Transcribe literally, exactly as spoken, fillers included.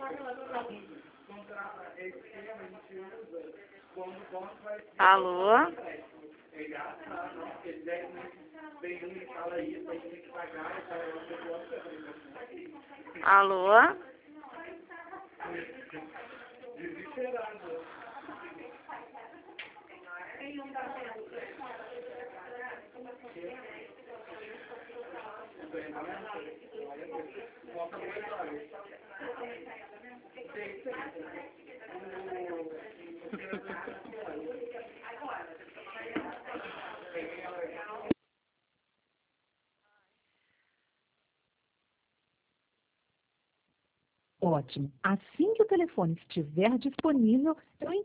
Alô? Alô? Ótimo. Assim que o telefone estiver disponível, eu